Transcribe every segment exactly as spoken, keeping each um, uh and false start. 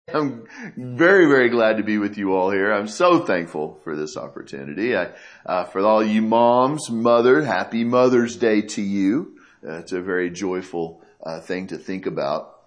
I'm very, very glad to be with you all here. I'm so thankful for this opportunity. I, uh, for all you moms, mother, happy Mother's Day to you. Uh, it's a very joyful uh, thing to think about.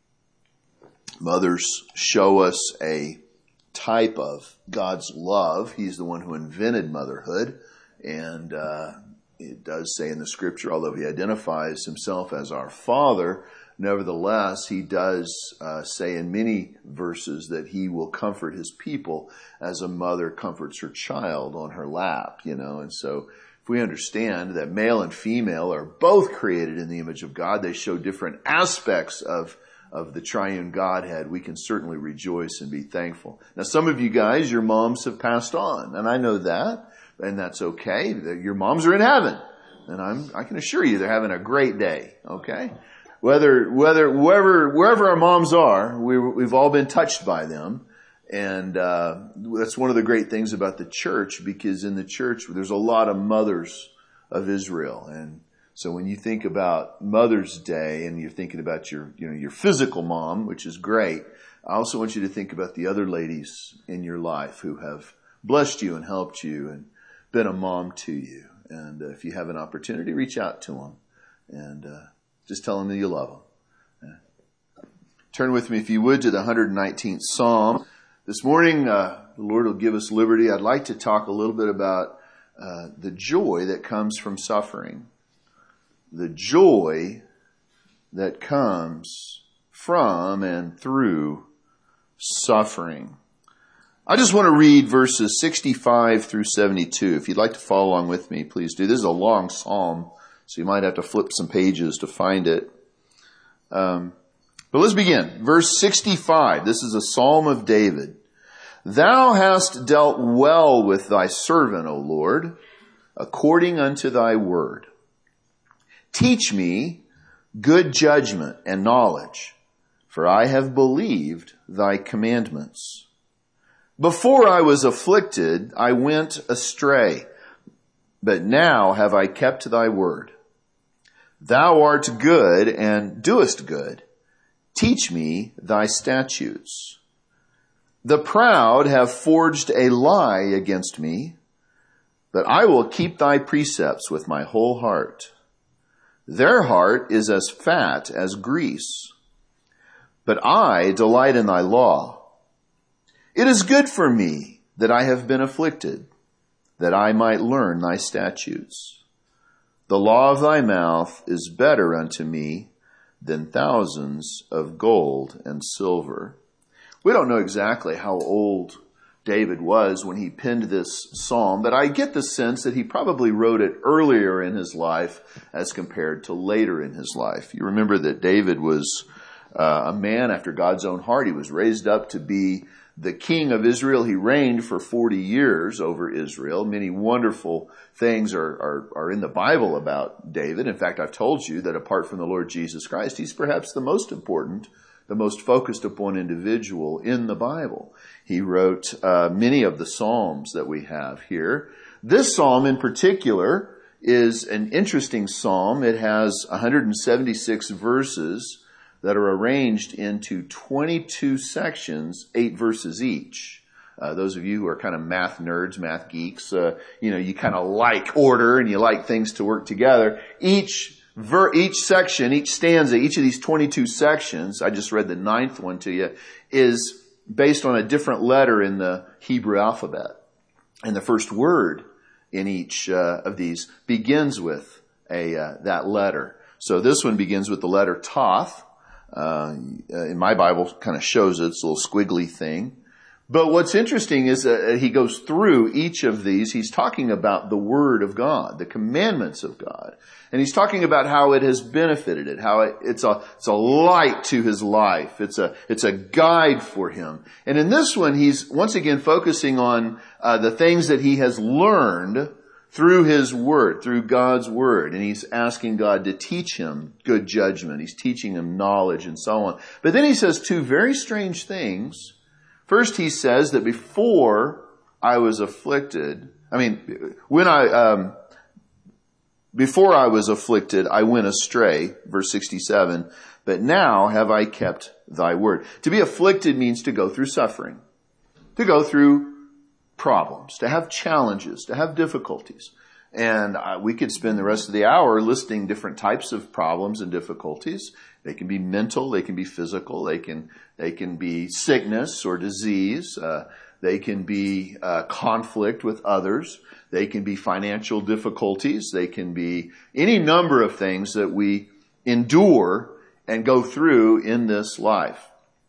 Mothers show us a type of God's love. He's the one who invented motherhood. And uh, it does say in the scripture, although he identifies himself as our Father, nevertheless, he does uh, say in many verses that he will comfort his people as a mother comforts her child on her lap, you know. And so if we understand that male and female are both created in the image of God, they show different aspects of of the triune Godhead, we can certainly rejoice and be thankful. Now, some of you guys, your moms have passed on, and I know that, and that's okay. Your moms are in heaven, and I'm, I can assure you they're having a great day, okay? Whether, whether, wherever, wherever our moms are, we, we've all been touched by them. And, uh, that's one of the great things about the church, because in the church, there's a lot of mothers of Israel. And so when you think about Mother's Day and you're thinking about your, you know, your physical mom, which is great, I also want you to think about the other ladies in your life who have blessed you and helped you and been a mom to you. And uh, if you have an opportunity, reach out to them and, uh, just tell them that you love them. Yeah. Turn with me, if you would, to the one hundred nineteenth Psalm. This morning, uh, the Lord will give us liberty. I'd like to talk a little bit about uh, the joy that comes from suffering. The joy that comes from and through suffering. I just want to read verses sixty-five through seventy-two. If you'd like to follow along with me, please do. This is a long psalm, so you might have to flip some pages to find it. Um, but let's begin. Verse sixty-five. This is a psalm of David. Thou hast dealt well with thy servant, O Lord, according unto thy word. Teach me good judgment and knowledge, for I have believed thy commandments. Before I was afflicted, I went astray, but now have I kept thy word. Thou art good and doest good. Teach me thy statutes. The proud have forged a lie against me, but I will keep thy precepts with my whole heart. Their heart is as fat as grease, but I delight in thy law. It is good for me that I have been afflicted, that I might learn thy statutes. The law of thy mouth is better unto me than thousands of gold and silver. We don't know exactly how old David was when he penned this psalm, but I get the sense that he probably wrote it earlier in his life as compared to later in his life. You remember that David was uh, a man after God's own heart. He was raised up to be the king of Israel. He reigned for forty years over Israel. Many wonderful things are, are, are in the Bible about David. In fact, I've told you that apart from the Lord Jesus Christ, he's perhaps the most important, the most focused upon individual in the Bible. He wrote uh, many of the Psalms that we have here. This psalm in particular is an interesting psalm. It has one hundred seventy-six verses that are arranged into twenty-two sections, eight verses each. Uh, those of you who are kind of math nerds, math geeks, uh, you know, you kind of like order and you like things to work together. Each ver- each section, each stanza, each of these twenty-two sections, I just read the ninth one to you, is based on a different letter in the Hebrew alphabet. And the first word in each uh, of these begins with a uh, that letter. So this one begins with the letter Tav. Uh, in my Bible kind of shows it. It's a little squiggly thing. But what's interesting is that he goes through each of these. He's talking about the Word of God, the commandments of God. And he's talking about how it has benefited it, how it, it's a, it's a light to his life. It's a, it's a guide for him. And in this one, he's once again focusing on, uh, the things that he has learned through his word, through God's word. And he's asking God to teach him good judgment. He's teaching him knowledge and so on. But then he says two very strange things. First, he says that before I was afflicted, I mean, when I, um, before I was afflicted, I went astray, verse sixty-seven, but now have I kept thy word. To be afflicted means to go through suffering, to go through problems, to have challenges, to have difficulties. And uh, we could spend the rest of the hour listing different types of problems and difficulties. They can be mental, they can be physical, they can they can be sickness or disease, uh, they can be uh, conflict with others, they can be financial difficulties, they can be any number of things that we endure and go through in this life.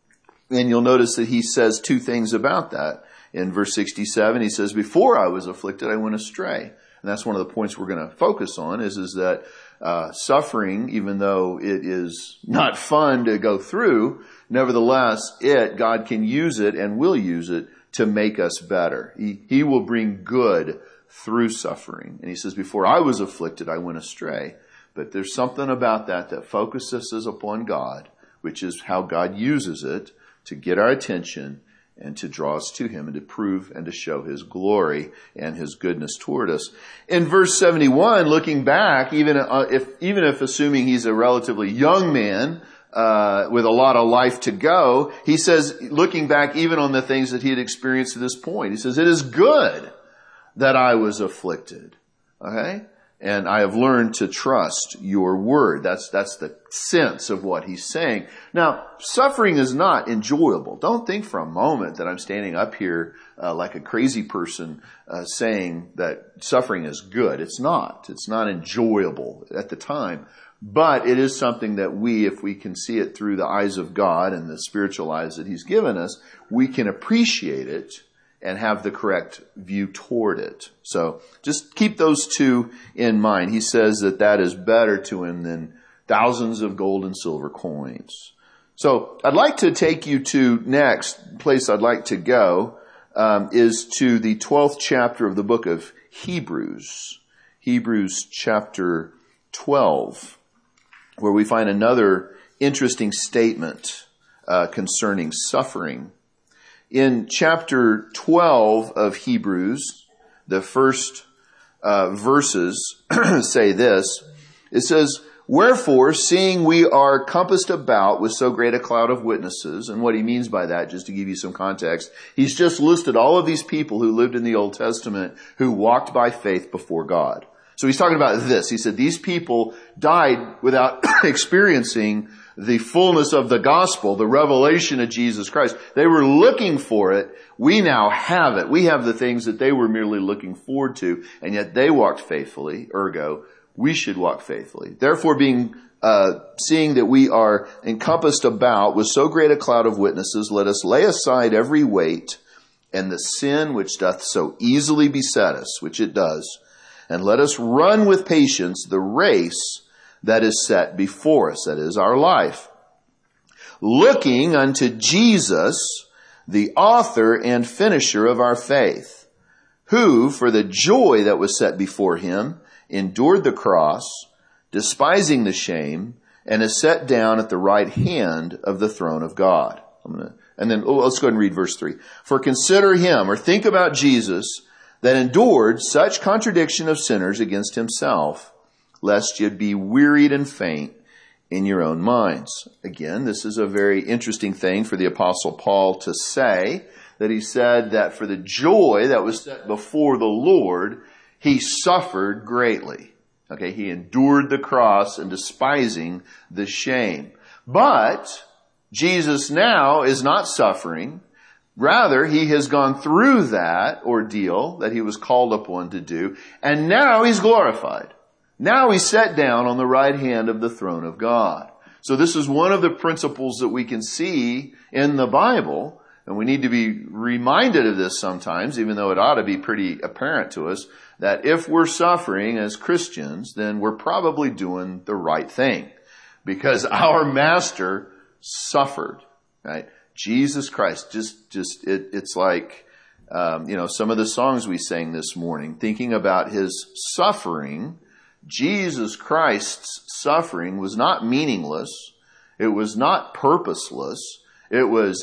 And you'll notice that he says two things about that. In verse sixty-seven, he says, before I was afflicted, I went astray. And that's one of the points we're going to focus on is, is that uh, suffering, even though it is not fun to go through, nevertheless, it, God can use it and will use it to make us better. He, he will bring good through suffering. And he says, before I was afflicted, I went astray. But there's something about that that focuses us upon God, which is how God uses it to get our attention and to draw us to him and to prove and to show his glory and his goodness toward us. In verse seventy-one, looking back, even uh, if even if assuming he's a relatively young man uh with a lot of life to go, he says, looking back even on the things that he had experienced to this point, he says, it is good that I was afflicted. Okay? And I have learned to trust your word. That's, that's the sense of what he's saying. Now, suffering is not enjoyable. Don't think for a moment that I'm standing up here uh, like a crazy person uh, saying that suffering is good. It's not. It's not enjoyable at the time. But it is something that we, if we can see it through the eyes of God and the spiritual eyes that he's given us, we can appreciate it and have the correct view toward it. So just keep those two in mind. He says that that is better to him than thousands of gold and silver coins. So I'd like to take you to next place I'd like to go um, is to the twelfth chapter of the book of Hebrews. Hebrews chapter twelve, where we find another interesting statement uh, concerning suffering. In chapter twelve of Hebrews, the first uh, verses say this. It says, wherefore, seeing we are compassed about with so great a cloud of witnesses, and what he means by that, just to give you some context, he's just listed all of these people who lived in the Old Testament who walked by faith before God. So he's talking about this. He said these people died without experiencing the fullness of the gospel, the revelation of Jesus Christ. They were looking for it. We now have it. We have the things that they were merely looking forward to, and yet they walked faithfully. Ergo, we should walk faithfully. Therefore, being uh seeing that we are encompassed about with so great a cloud of witnesses, let us lay aside every weight and the sin which doth so easily beset us, which it does, and let us run with patience the race that is set before us, that is our life, looking unto Jesus, the author and finisher of our faith, who, for the joy that was set before him, endured the cross, despising the shame, and is set down at the right hand of the throne of God. I'm gonna, and then oh, let's go ahead and read verse three. For consider him, or think about Jesus, that endured such contradiction of sinners against himself, lest ye be wearied and faint in your own minds. Again, this is a very interesting thing for the Apostle Paul to say, that he said that for the joy that was set before the Lord, he suffered greatly. Okay, he endured the cross and despising the shame. But Jesus now is not suffering. Rather, he has gone through that ordeal that he was called upon to do, and now he's glorified. Now he's set down on the right hand of the throne of God. So this is one of the principles that we can see in the Bible, and we need to be reminded of this sometimes, even though it ought to be pretty apparent to us, that if we're suffering as Christians, then we're probably doing the right thing, because our Master suffered, right? Jesus Christ, just, just, it, it's like, um, you know, some of the songs we sang this morning, thinking about his suffering. Jesus Christ's suffering was not meaningless. It was not purposeless. It was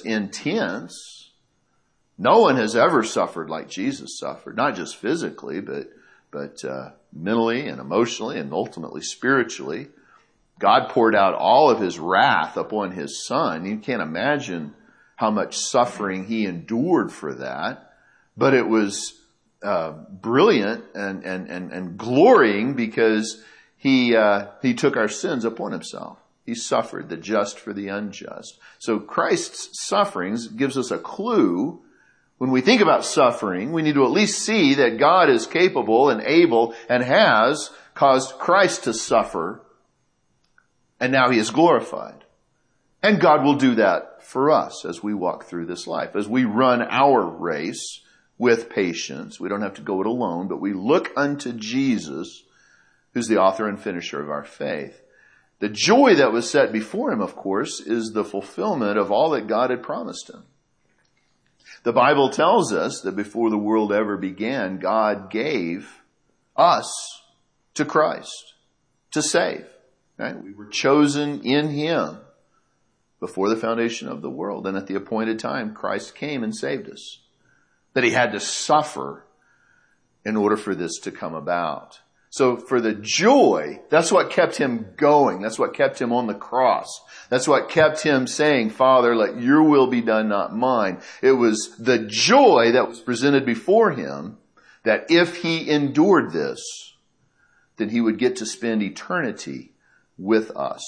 intense. No one has ever suffered like Jesus suffered, not just physically, but but uh, mentally and emotionally and ultimately spiritually, God poured out all of his wrath upon his Son. You can't imagine how much suffering he endured for that, but it was uh, brilliant and, and, and, and glorying because he, uh, he took our sins upon himself. He suffered the just for the unjust. So Christ's sufferings gives us a clue. When we think about suffering, we need to at least see that God is capable and able and has caused Christ to suffer, and now he is glorified. And God will do that for us as we walk through this life, as we run our race with patience. We don't have to go it alone, but we look unto Jesus, who's the author and finisher of our faith. The joy that was set before him, of course, is the fulfillment of all that God had promised him. The Bible tells us that before the world ever began, God gave us to Christ to save. Right? We were chosen in him before the foundation of the world. And at the appointed time, Christ came and saved us. That he had to suffer in order for this to come about. So for the joy, that's what kept him going. That's what kept him on the cross. That's what kept him saying, Father, let your will be done, not mine. It was the joy that was presented before him that if he endured this, then he would get to spend eternity with us.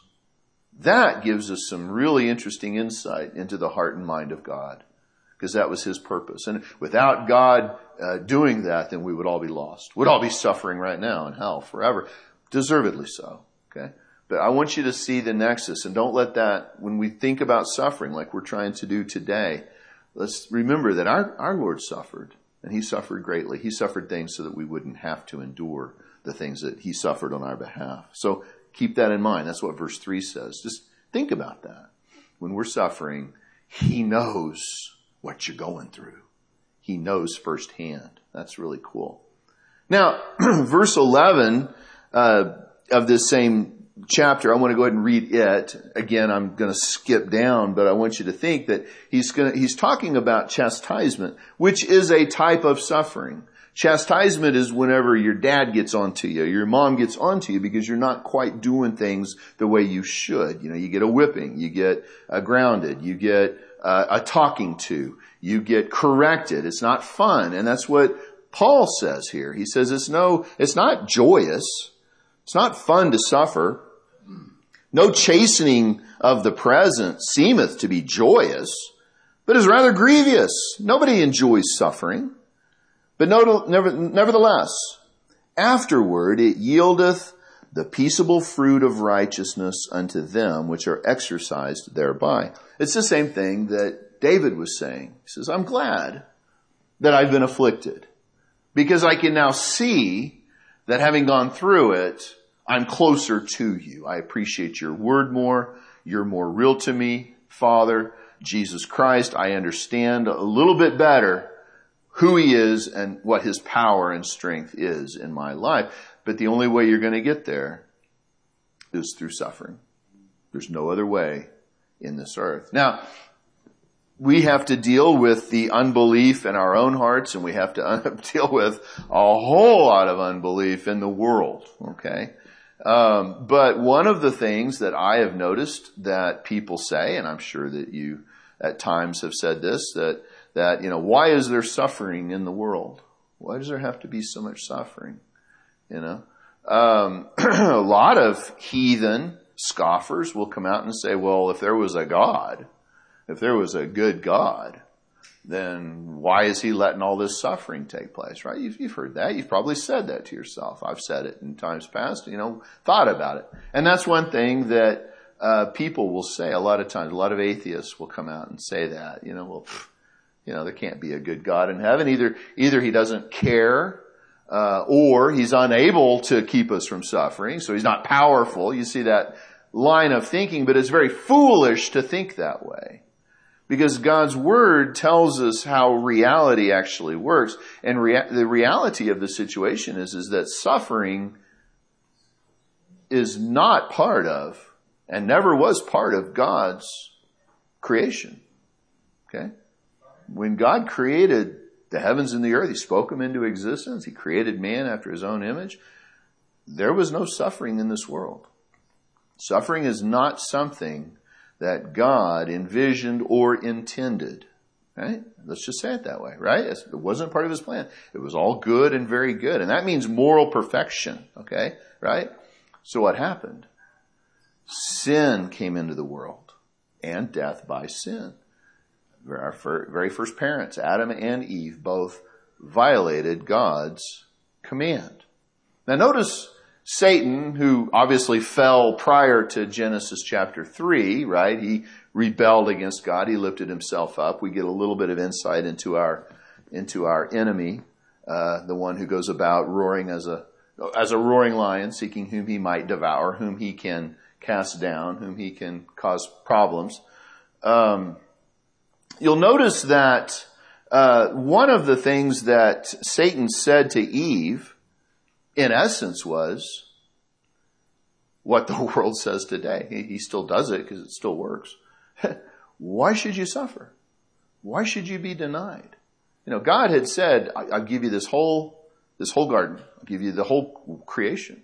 That gives us some really interesting insight into the heart and mind of God, because that was his purpose. And without God uh, doing that, then we would all be lost. We'd all be suffering right now in hell forever. Deservedly so. Okay? But I want you to see the nexus, and don't let that, when we think about suffering like we're trying to do today, let's remember that our, our Lord suffered, and he suffered greatly. He suffered things so that we wouldn't have to endure the things that he suffered on our behalf. So keep that in mind. That's what verse three says. Just think about that. When we're suffering, he knows what you're going through. He knows firsthand. That's really cool. Now, verse eleven uh, of this same chapter, I want to go ahead and read it. Again, I'm going to skip down, but I want you to think that he's going to, he's talking about chastisement, which is a type of suffering. Chastisement is whenever your dad gets onto you, your mom gets onto you because you're not quite doing things the way you should. You know, you get a whipping, you get uh, grounded, you get uh, a talking to, you get corrected. It's not fun. And that's what Paul says here. He says it's no, it's not joyous. It's not fun to suffer. No chastening of the present seemeth to be joyous, but is rather grievous. Nobody enjoys suffering. But nevertheless, afterward it yieldeth the peaceable fruit of righteousness unto them which are exercised thereby. It's the same thing that David was saying. He says, I'm glad that I've been afflicted, because I can now see that having gone through it, I'm closer to you. I appreciate your word more. You're more real to me, Father, Jesus Christ. I understand a little bit better who he is and what his power and strength is in my life. But the only way you're going to get there is through suffering. There's no other way in this earth. Now, we have to deal with the unbelief in our own hearts, and we have to un- deal with a whole lot of unbelief in the world, okay? Um, but one of the things that I have noticed that people say, and I'm sure that you at times have said this, that That, you know, why is there suffering in the world? Why does there have to be so much suffering? You know, um, a lot of heathen scoffers will come out and say, well, if there was a God, if there was a good God, then why is he letting all this suffering take place, right? You've, you've heard that. You've probably said that to yourself. I've said it in times past, you know, thought about it. And that's one thing that uh, people will say a lot of times. A lot of atheists will come out and say that, you know, well, pfft, you know, there can't be a good God in heaven. Either, either he doesn't care, uh, or he's unable to keep us from suffering. So he's not powerful. You see that line of thinking, but it's very foolish to think that way, because God's word tells us how reality actually works. And rea- the reality of the situation is, is that suffering is not part of, and never was part of, God's creation. Okay? When God created the heavens and the earth. He spoke them into existence. He created man after his own image. There was no suffering in this world. Suffering is not something that God envisioned or intended. Right? Let's just say it that way, right? It wasn't part of his plan. It was all good and very good. And that means moral perfection. Okay? Right? So what happened? Sin came into the world, and death by sin. Our very first parents, Adam and Eve, both violated God's command. Now notice Satan, who obviously fell prior to Genesis chapter three, right? He rebelled against God. He lifted himself up. We get a little bit of insight into our into our enemy, uh, the one who goes about roaring as a as a roaring lion, seeking whom he might devour, whom he can cast down, whom he can cause problems. Um, you'll notice that uh, one of the things that Satan said to Eve, in essence, was what the world says today. He, he still does it because it still works. Why should you suffer? Why should you be denied? You know, God had said, I'll give you this whole, this whole garden. I'll give you the whole creation.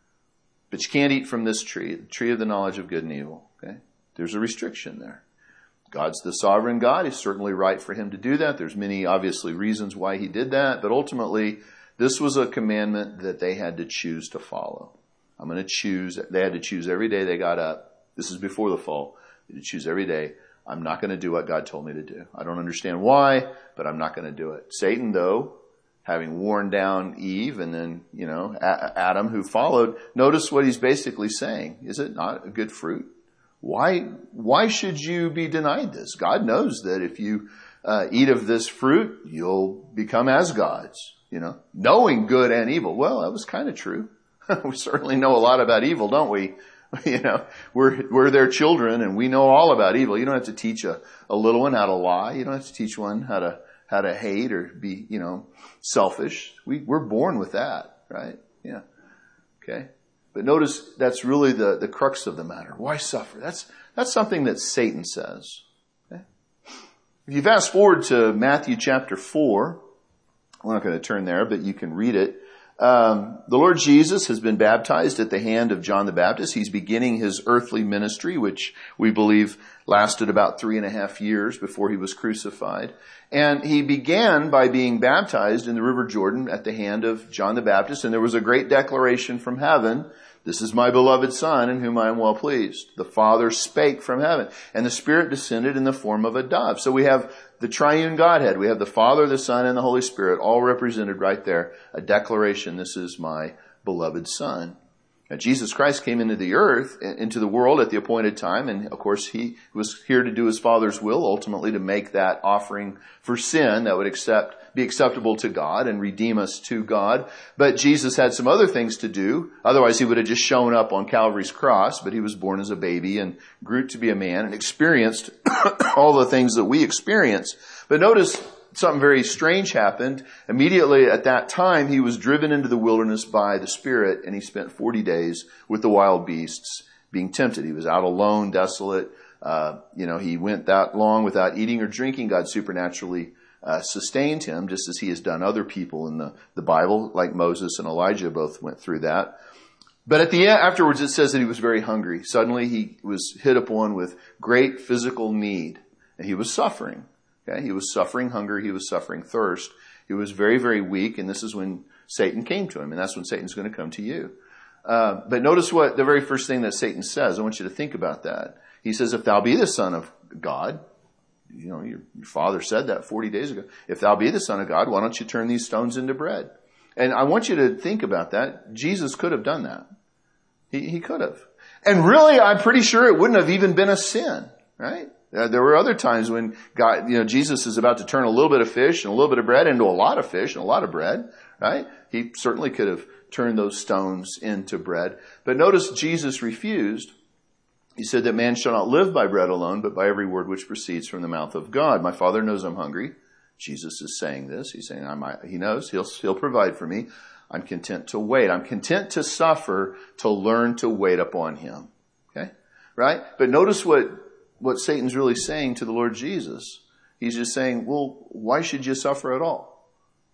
But you can't eat from this tree, the tree of the knowledge of good and evil. Okay? There's a restriction there. God's the sovereign God. It's certainly right for him to do that. There's many, obviously, reasons why he did that. But ultimately, this was a commandment that they had to choose to follow. I'm going to choose. They had to choose every day they got up. This is before the fall. They had to choose every day. I'm not going to do what God told me to do. I don't understand why, but I'm not going to do it. Satan, though, having worn down Eve and then, you know, Adam who followed, notice what he's basically saying. Is it not a good fruit? Why, why should you be denied this? God knows that if you uh, eat of this fruit, you'll become as gods, you know, knowing good and evil. Well, that was kind of true. We certainly know a lot about evil, don't we? You know, we're, we're their children and we know all about evil. You don't have to teach a, a little one how to lie. You don't have to teach one how to, how to hate or be, you know, selfish. We, we're born with that, right? Yeah. Okay. But notice that's really the, the crux of the matter. Why suffer? That's, that's something that Satan says. Okay. If you fast forward to Matthew chapter four, we're not going to turn there, but you can read it. Um, the Lord Jesus has been baptized at the hand of John the Baptist. He's beginning his earthly ministry, which we believe lasted about three and a half years before he was crucified. And he began by being baptized in the River Jordan at the hand of John the Baptist. And there was a great declaration from heaven. This is my beloved Son in whom I am well pleased. The Father spake from heaven and the Spirit descended in the form of a dove. So we have the triune Godhead. We have the Father, the Son, and the Holy Spirit all represented right there. A declaration, this is my beloved Son. Now, Jesus Christ came into the earth, into the world at the appointed time, and of course he was here to do his Father's will, ultimately to make that offering for sin that would accept, be acceptable to God and redeem us to God. But Jesus had some other things to do. Otherwise he would have just shown up on Calvary's cross, but he was born as a baby and grew to be a man and experienced all the things that we experience. But notice something very strange happened. Immediately at that time, he was driven into the wilderness by the Spirit, and he spent forty days with the wild beasts being tempted. He was out alone, desolate. Uh, you know, he went that long without eating or drinking. God supernaturally uh, sustained him, just as he has done other people in the, the Bible, like Moses and Elijah both went through that. But at the end, afterwards, it says that he was very hungry. Suddenly, he was hit upon with great physical need, and he was suffering. Okay, he was suffering hunger. He was suffering thirst. He was very, very weak. And this is when Satan came to him. And that's when Satan's going to come to you. Uh, but notice what the very first thing that Satan says. I want you to think about that. He says, if thou be the Son of God, you know, your, your father said that forty days ago. If thou be the Son of God, why don't you turn these stones into bread? And I want you to think about that. Jesus could have done that. He, he could have. And really, I'm pretty sure it wouldn't have even been a sin, right? Uh, there were other times when God, you know, Jesus is about to turn a little bit of fish and a little bit of bread into a lot of fish and a lot of bread, right? He certainly could have turned those stones into bread. But notice Jesus refused. He said that man shall not live by bread alone, but by every word which proceeds from the mouth of God. My Father knows I'm hungry. Jesus is saying this. He's saying, I might, he knows he'll, he'll provide for me. I'm content to wait. I'm content to suffer to learn to wait upon him. Okay? Right? But notice what what Satan's really saying to the Lord Jesus. He's just saying, well, why should you suffer at all?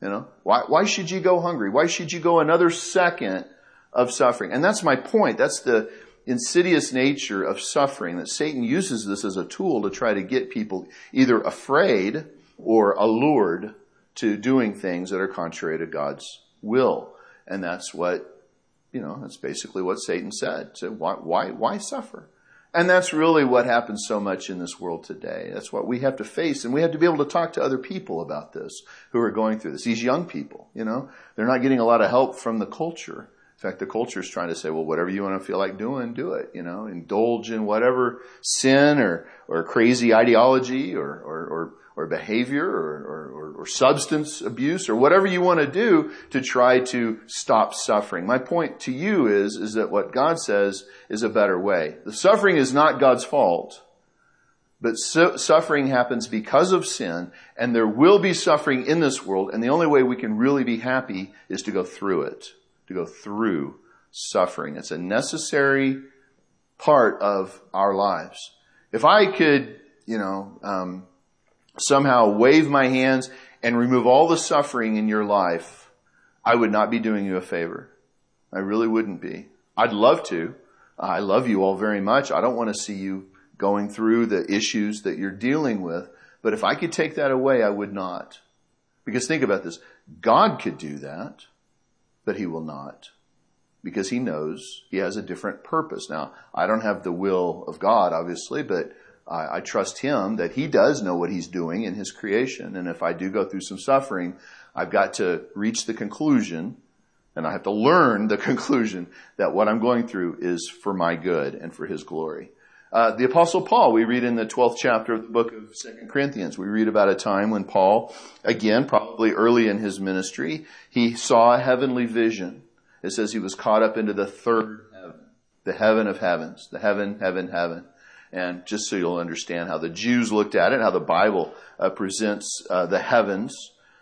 You know, why, why should you go hungry? Why should you go another second of suffering? And that's my point. That's the insidious nature of suffering, that Satan uses this as a tool to try to get people either afraid or allured to doing things that are contrary to God's will. And that's what, you know, that's basically what Satan said. So why, why, why suffer? And that's really what happens so much in this world today. That's what we have to face. And we have to be able to talk to other people about this who are going through this. These young people, you know, they're not getting a lot of help from the culture. In fact, the culture is trying to say, well, whatever you want to feel like doing, do it. You know, indulge in whatever sin or, or crazy ideology or, or, or, or behavior or, or, or substance abuse or whatever you want to do to try to stop suffering. My point to you is, is that what God says is a better way. The suffering is not God's fault, but su- suffering happens because of sin, and there will be suffering in this world, and the only way we can really be happy is to go through it, to go through suffering. It's a necessary part of our lives. If I could, you know, um, somehow wave my hands and remove all the suffering in your life, I would not be doing you a favor. I really wouldn't be. I'd love to. I love you all very much. I don't want to see you going through the issues that you're dealing with. But if I could take that away, I would not. Because think about this. God could do that, but he will not. Because he knows he has a different purpose. Now, I don't have the will of God, obviously, but I, I trust him that he does know what he's doing in his creation. And if I do go through some suffering, I've got to reach the conclusion, and I have to learn the conclusion that what I'm going through is for my good and for his glory. Uh, the Apostle Paul, we read in the twelfth chapter of the book of Second Corinthians, we read about a time when Paul, again, probably early in his ministry, he saw a heavenly vision. It says he was caught up into the third heaven, the heaven of heavens, the heaven, heaven, heaven. And just so you'll understand how the Jews looked at it, how the Bible uh, presents uh, the heavens,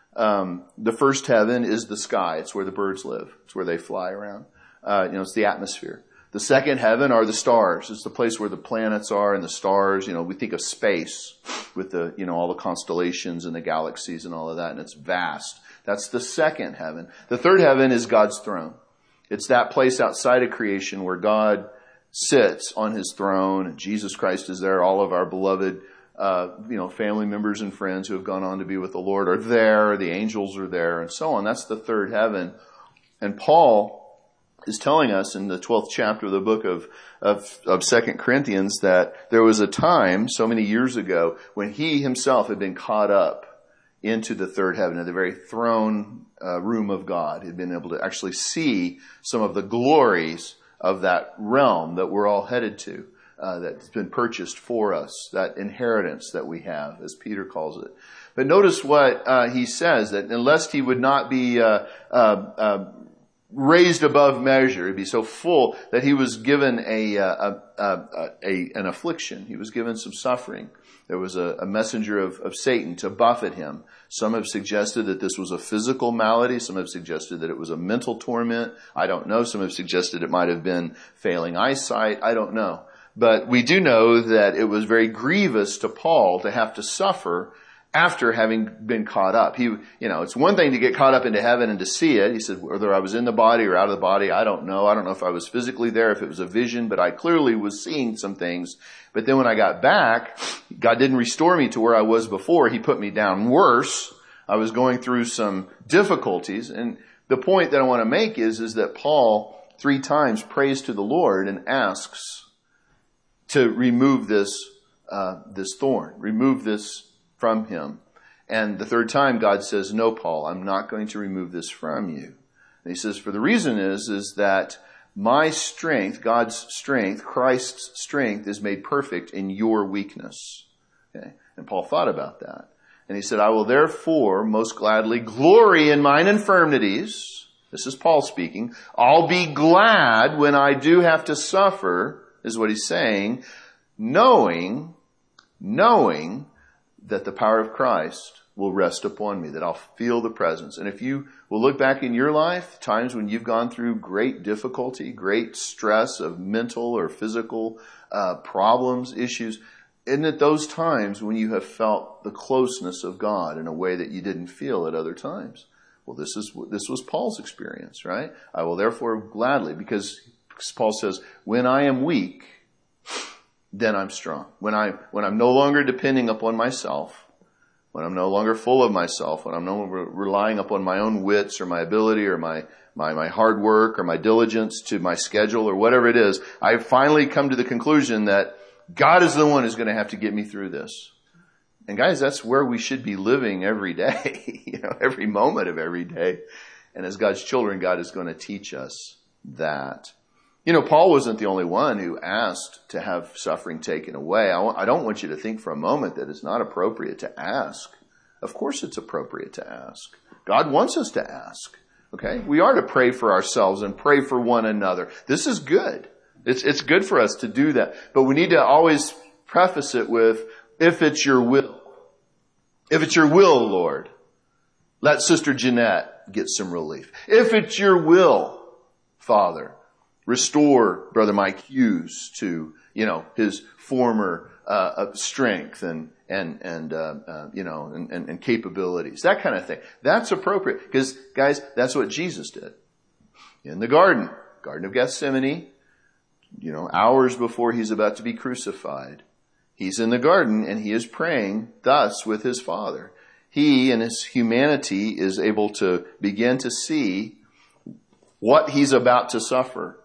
um, the first heaven is the sky. It's where the birds live. It's where they fly around. Uh, you know, it's the atmosphere. The second heaven are the stars. It's the place where the planets are and the stars. You know, we think of space with the, you know, all the constellations and the galaxies and all of that, and it's vast. That's the second heaven. The third heaven is God's throne. It's that place outside of creation where God sits on his throne, and Jesus Christ is there. All of our beloved, uh, you know, family members and friends who have gone on to be with the Lord are there. The angels are there, and so on. That's the third heaven. And Paul is telling us in the twelfth chapter of the book of, of, of Second Corinthians that there was a time so many years ago when he himself had been caught up into the third heaven, in the very throne uh, room of God. He'd been able to actually see some of the glories of that realm that we're all headed to, uh, that's been purchased for us, that inheritance that we have, as Peter calls it. But notice what uh, he says, that unless he would not be uh, uh, uh, raised above measure, he'd be so full that he was given a, a, a, a, a an affliction. He was given some suffering. There was a, a messenger of, of Satan to buffet him. Some have suggested that this was a physical malady. Some have suggested that it was a mental torment. I don't know. Some have suggested it might have been failing eyesight. I don't know. But we do know that it was very grievous to Paul to have to suffer after having been caught up. He, you know, it's one thing to get caught up into heaven and to see it. He said, whether I was in the body or out of the body, I don't know. I don't know if I was physically there, if it was a vision, but I clearly was seeing some things. But then when I got back, God didn't restore me to where I was before. He put me down worse. I was going through some difficulties. And the point that I want to make is, is that Paul three times prays to the Lord and asks to remove this, uh, this thorn, remove this from him. And the third time God says, no, Paul, I'm not going to remove this from you. And he says, for the reason is, is that my strength, God's strength, Christ's strength is made perfect in your weakness. Okay. And Paul thought about that. And he said, I will therefore most gladly glory in mine infirmities. This is Paul speaking. I'll be glad when I do have to suffer, is what he's saying, knowing, knowing that the power of Christ will rest upon me, that I'll feel the presence. And if you will look back in your life, times when you've gone through great difficulty, great stress of mental or physical uh, problems, issues, isn't it those times when you have felt the closeness of God in a way that you didn't feel at other times? Well, this is this was Paul's experience, right? I will therefore gladly, because Paul says, when I am weak, then I'm strong. When I when I'm no longer depending upon myself, when I'm no longer full of myself, when I'm no longer relying upon my own wits or my ability or my my my hard work or my diligence to my schedule or whatever it is, I've finally come to the conclusion that God is the one who's going to have to get me through this. And guys, that's where we should be living every day, you know, every moment of every day. And as God's children, God is going to teach us that. You know, Paul wasn't the only one who asked to have suffering taken away. I don't want you to think for a moment that it's not appropriate to ask. Of course it's appropriate to ask. God wants us to ask. Okay? We are to pray for ourselves and pray for one another. This is good. It's, it's good for us to do that. But we need to always preface it with, if it's your will. If it's your will, Lord, let Sister Jeanette get some relief. If it's your will, Father, restore Brother Mike Hughes to, you know, his former uh, strength and and and uh, uh, you know and, and, and capabilities, that kind of thing. That's appropriate because, guys, that's what Jesus did in the garden, Garden of Gethsemane. You know, hours before he's about to be crucified, he's in the garden and he is praying thus with his Father. He, in his humanity, is able to begin to see what he's about to suffer.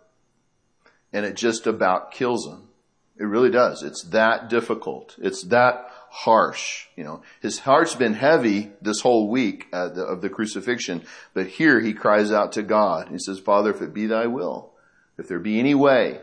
And it just about kills him. It really does. It's that difficult. It's that harsh. You know, his heart's been heavy this whole week uh, the, of the crucifixion. But here he cries out to God. He says, Father, if it be thy will, if there be any way,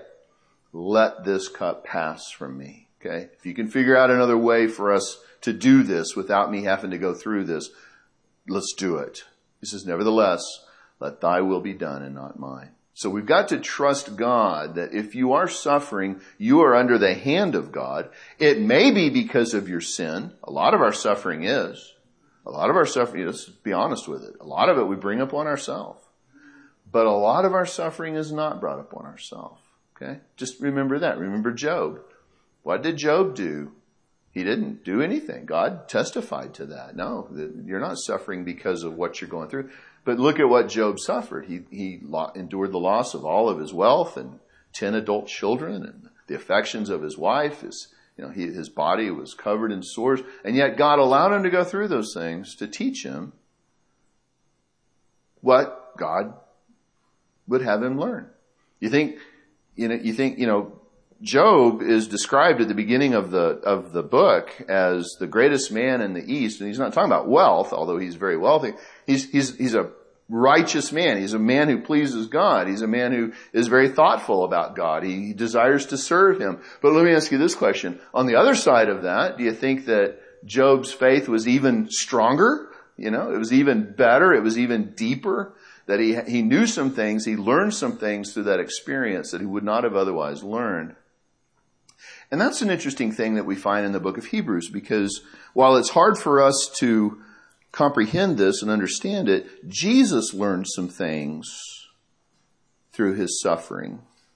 let this cup pass from me. Okay? If you can figure out another way for us to do this without me having to go through this, let's do it. He says, nevertheless, let thy will be done and not mine. So we've got to trust God that if you are suffering, you are under the hand of God. It may be because of your sin. A lot of our suffering is. A lot of our suffering, let's be honest with it. A lot of it we bring upon ourselves. But a lot of our suffering is not brought upon ourselves. Okay? Just remember that. Remember Job. What did Job do? He didn't do anything. God testified to that. No, you're not suffering because of what you're going through. But look at what Job suffered. He he endured the loss of all of his wealth and ten adult children and the affections of his wife. His, you know, he, his body was covered in sores. And yet God allowed him to go through those things to teach him what God would have him learn. You think, you know, you think, you know, Job is described at the beginning of the of the book as the greatest man in the East, and he's not talking about wealth, although he's very wealthy. He's he's he's a righteous man. He's a man who pleases God. He's a man who is very thoughtful about God. He, he desires to serve him. But let me ask you this question. On the other side of that, do you think that Job's faith was even stronger? You know, it was even better. It was even deeper. That he he knew some things. He learned some things through that experience that he would not have otherwise learned. And that's an interesting thing that we find in the book of Hebrews, because while it's hard for us to comprehend this and understand it, Jesus learned some things through his suffering.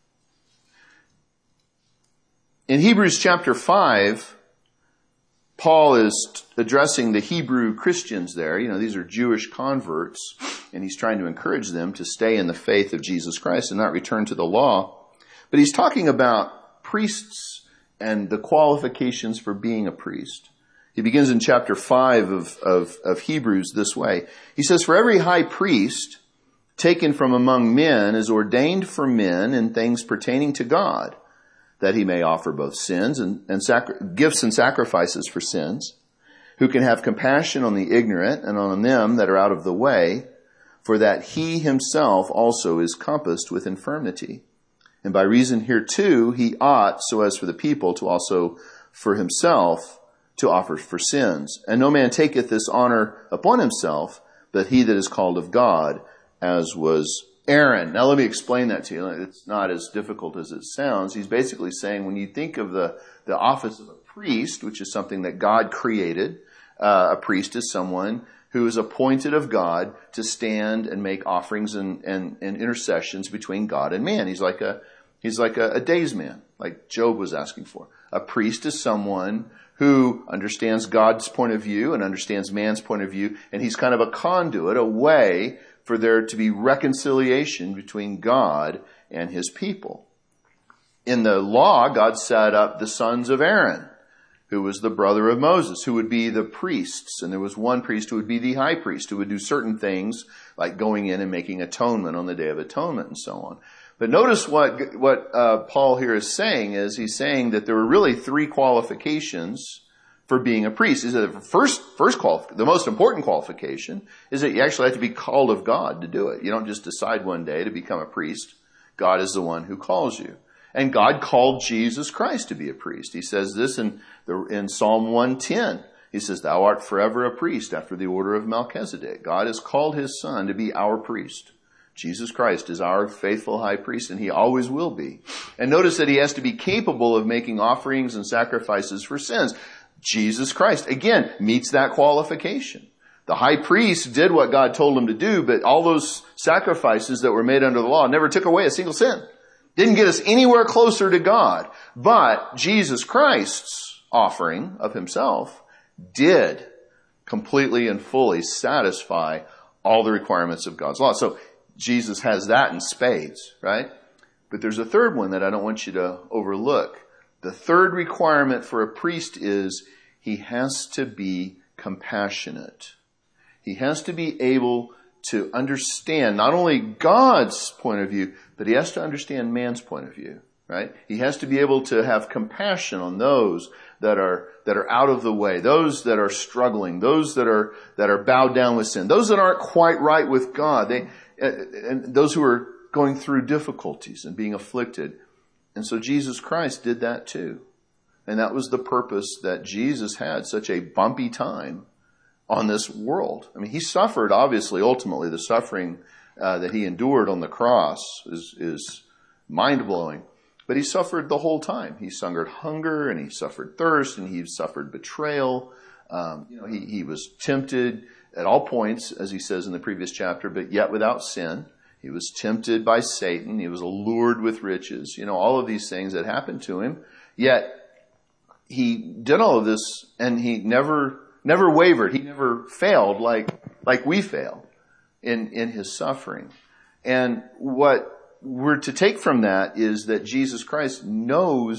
In Hebrews chapter five, Paul is addressing the Hebrew Christians there. You know, these are Jewish converts, and he's trying to encourage them to stay in the faith of Jesus Christ and not return to the law. But he's talking about priests and the qualifications for being a priest. He begins in chapter five of, of, of Hebrews this way. He says, for every high priest taken from among men is ordained for men in things pertaining to God, that he may offer both sins and, and sacri- gifts and sacrifices for sins, who can have compassion on the ignorant and on them that are out of the way, for that he himself also is compassed with infirmity. And by reason hereto, he ought, so as for the people, to also for himself to offer for sins. And no man taketh this honor upon himself, but he that is called of God, as was Aaron. Now let me explain that to you. It's not as difficult as it sounds. He's basically saying when you think of the, the office of a priest, which is something that God created, uh, a priest is someone who is appointed of God to stand and make offerings and, and, and intercessions between God and man. He's like a He's like a, a daysman. like Job was asking for. A priest is someone who understands God's point of view and understands man's point of view, and he's kind of a conduit, a way for there to be reconciliation between God and his people. In the law, God set up the sons of Aaron, who was the brother of Moses, who would be the priests. And there was one priest who would be the high priest, who would do certain things like going in and making atonement on the Day of Atonement and so on. But notice what what uh, Paul here is saying is he's saying that there were really three qualifications for being a priest. He said the first, first qual- the most important qualification is that you actually have to be called of God to do it. You don't just decide one day to become a priest. God is the one who calls you. And God called Jesus Christ to be a priest. He says this in the, in Psalm one ten. He says, "Thou art forever a priest after the order of Melchizedek." God has called his son to be our priest. Jesus Christ is our faithful high priest, and he always will be. And notice that he has to be capable of making offerings and sacrifices for sins. Jesus Christ, again, meets that qualification. The high priest did what God told him to do, but all those sacrifices that were made under the law never took away a single sin. Didn't get us anywhere closer to God. But Jesus Christ's offering of himself did completely and fully satisfy all the requirements of God's law. So Jesus has that in spades, right? But there's a third one that I don't want you to overlook. The third requirement for a priest is he has to be compassionate. He has to be able to understand not only God's point of view, but he has to understand man's point of view, right? He has to be able to have compassion on those that are that are out of the way, those that are struggling, those that are that are bowed down with sin, those that aren't quite right with God, they and those who are going through difficulties and being afflicted. And so Jesus Christ did that too. And that was the purpose that Jesus had such a bumpy time on this world. I mean, he suffered, obviously, ultimately, the suffering uh, that he endured on the cross is, is mind-blowing. But he suffered the whole time. He suffered hunger, and he suffered thirst, and he suffered betrayal. Um, you know, he, he was tempted at all points, as he says in the previous chapter, but yet without sin. He was tempted by Satan. He was allured with riches. You know, all of these things that happened to him. Yet he did all of this, and he never never wavered. He never failed like like we fail in, in his suffering. And what we're to take from that is that Jesus Christ knows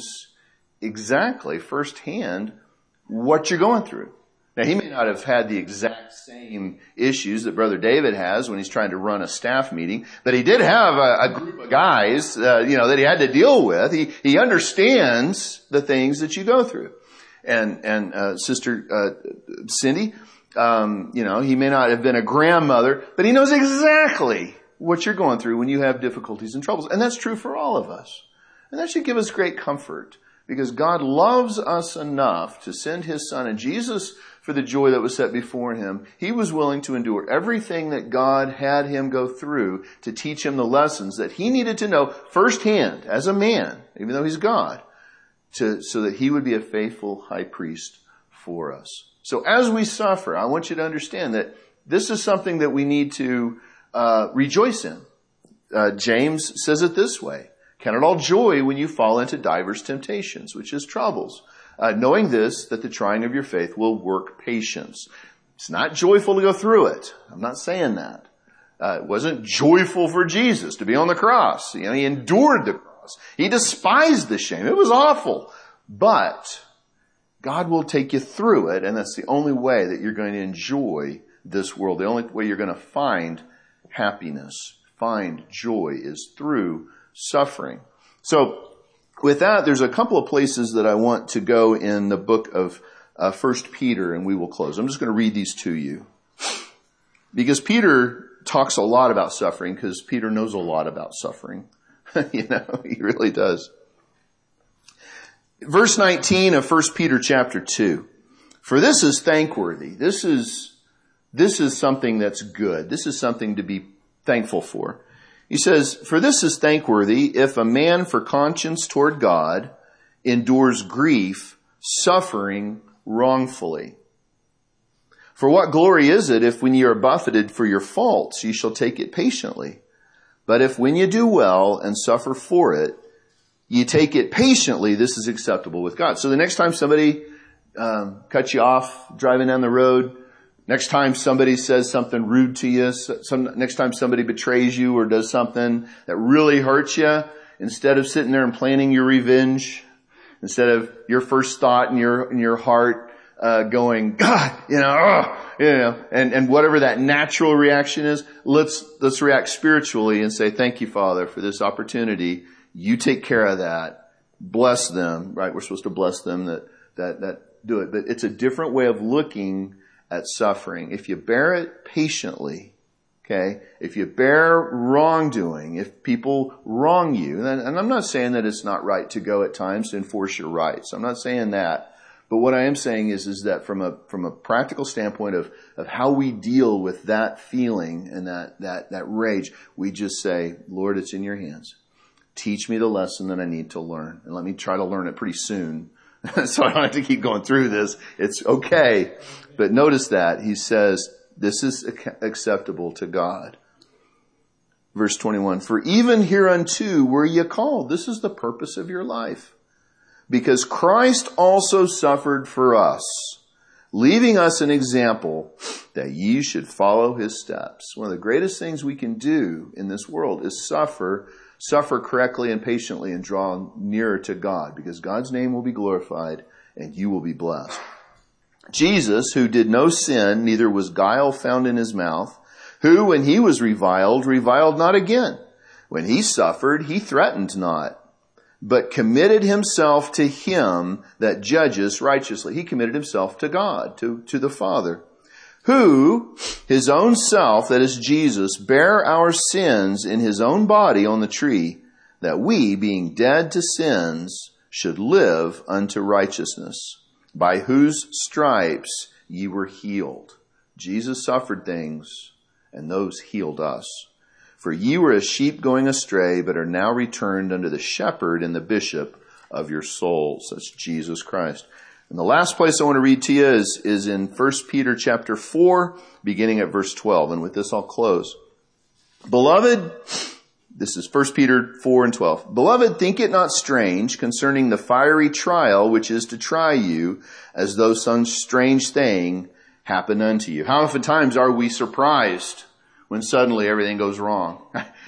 exactly firsthand what you're going through. Now, he may not have had the exact same issues that Brother David has when he's trying to run a staff meeting, but he did have a, a group of guys, uh, you know, that he had to deal with. He he understands the things that you go through. And and uh, Sister uh, Cindy, um, you know, he may not have been a grandmother, but he knows exactly what you're going through when you have difficulties and troubles. And that's true for all of us. And that should give us great comfort, because God loves us enough to send his son. And Jesus, for the joy that was set before him, he was willing to endure everything that God had him go through to teach him the lessons that he needed to know firsthand as a man, even though he's God, to, so that he would be a faithful high priest for us. So as we suffer, I want you to understand that this is something that we need to uh, rejoice in. Uh, James says it this way: "Count it all joy when you fall into divers temptations," which is troubles. Uh, knowing this, that the trying of your faith will work patience. It's not joyful to go through it. I'm not saying that. Uh, it wasn't joyful for Jesus to be on the cross. You know, he endured the cross. He despised the shame. It was awful. But God will take you through it, and that's the only way that you're going to enjoy this world. The only way you're going to find happiness, find joy, is through suffering. So, with that, there's a couple of places that I want to go in the book of uh, First Peter, and we will close. I'm just going to read these to you, because Peter talks a lot about suffering, because Peter knows a lot about suffering. You know, he really does. Verse nineteen of First Peter chapter two. "For this is thankworthy." This is, this is something that's good. This is something to be thankful for. He says, "For this is thankworthy if a man for conscience toward God endures grief, suffering wrongfully. For what glory is it if when you are buffeted for your faults, you shall take it patiently? But if when you do well and suffer for it, you take it patiently, this is acceptable with God. So the next time somebody um, cuts you off driving down the road, next time somebody says something rude to you, some, next time somebody betrays you or does something that really hurts you, instead of sitting there and planning your revenge, instead of your first thought in your in your heart uh going, God, you know, oh, you know, and and whatever that natural reaction is, let's let's react spiritually and say, thank you, Father, for this opportunity. You take care of that. Bless them, right? We're supposed to bless them that that that do it. But it's a different way of looking at suffering. If you bear it patiently, okay, if you bear wrongdoing, if people wrong you, and, and I'm not saying that it's not right to go at times to enforce your rights. I'm not saying that. But what I am saying is, is that from a, from a practical standpoint of, of how we deal with that feeling and that, that, that rage, we just say, Lord, it's in your hands. Teach me the lesson that I need to learn. And let me try to learn it pretty soon. So I don't have to keep going through this. It's okay. But notice that he says, this is acceptable to God. Verse twenty-one, for even hereunto were ye called. This is the purpose of your life. Because Christ also suffered for us, leaving us an example that ye should follow his steps. One of the greatest things we can do in this world is suffer, suffer correctly and patiently and draw nearer to God, because God's name will be glorified and you will be blessed. Jesus, who did no sin, neither was guile found in his mouth, who, when he was reviled, reviled not again. When he suffered, he threatened not, but committed himself to him that judges righteously. He committed himself to God, to, to the Father, who his own self, that is Jesus, bare our sins in his own body on the tree, that we, being dead to sins, should live unto righteousness, by whose stripes ye were healed. Jesus suffered things, and those healed us. For ye were as sheep going astray, but are now returned unto the shepherd and the bishop of your souls. That's Jesus Christ. And the last place I want to read to you is, is in First Peter chapter four, beginning at verse twelve. And with this I'll close. Beloved, this is First Peter four and twelve. Beloved, think it not strange concerning the fiery trial which is to try you, as though some strange thing happened unto you. How often times are we surprised when suddenly everything goes wrong?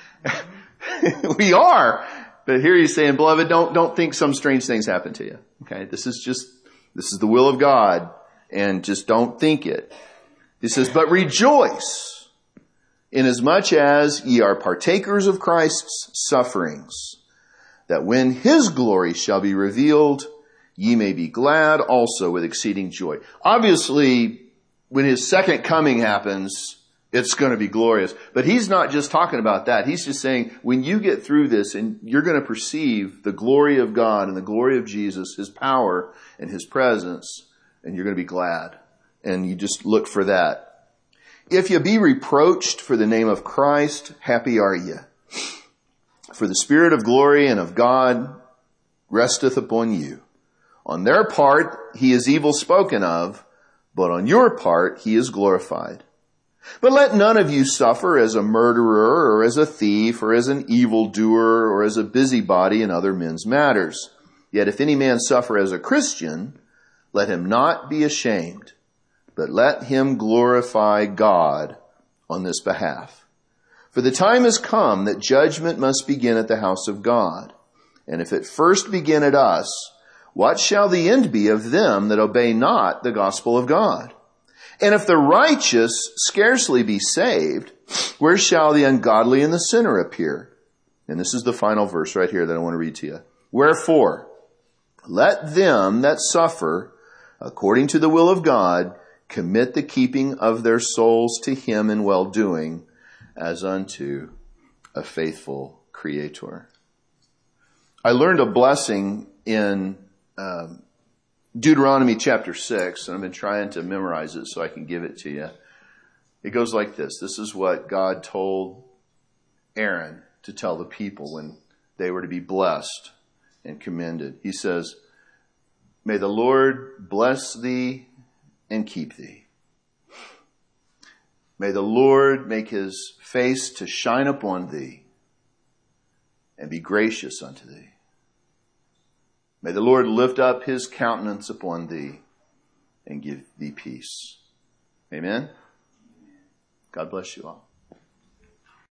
We are. But here he's saying, beloved, don't, don't think some strange things happen to you. Okay. This is just, this is the will of God, and just don't think it. He says, but rejoice inasmuch as ye are partakers of Christ's sufferings, that when his glory shall be revealed, ye may be glad also with exceeding joy. Obviously, when his second coming happens, it's going to be glorious. But he's not just talking about that. He's just saying, when you get through this and you're going to perceive the glory of God and the glory of Jesus, his power and his presence, and you're going to be glad. And you just look for that. If you be reproached for the name of Christ, happy are ye. For the Spirit of glory and of God resteth upon you. On their part, he is evil spoken of, but on your part, he is glorified. But let none of you suffer as a murderer or as a thief or as an evildoer or as a busybody in other men's matters. Yet if any man suffer as a Christian, let him not be ashamed, but let him glorify God on this behalf. For the time has come that judgment must begin at the house of God. And if it first begin at us, what shall the end be of them that obey not the gospel of God? And if the righteous scarcely be saved, where shall the ungodly and the sinner appear? And this is the final verse right here that I want to read to you. Wherefore, let them that suffer according to the will of God commit the keeping of their souls to him in well-doing, as unto a faithful Creator. I learned a blessing in um, Deuteronomy chapter six, and I've been trying to memorize it so I can give it to you. It goes like this. This is what God told Aaron to tell the people when they were to be blessed and commended. He says, may the Lord bless thee and keep thee. May the Lord make his face to shine upon thee and be gracious unto thee. May the Lord lift up his countenance upon thee and give thee peace. Amen. God bless you all.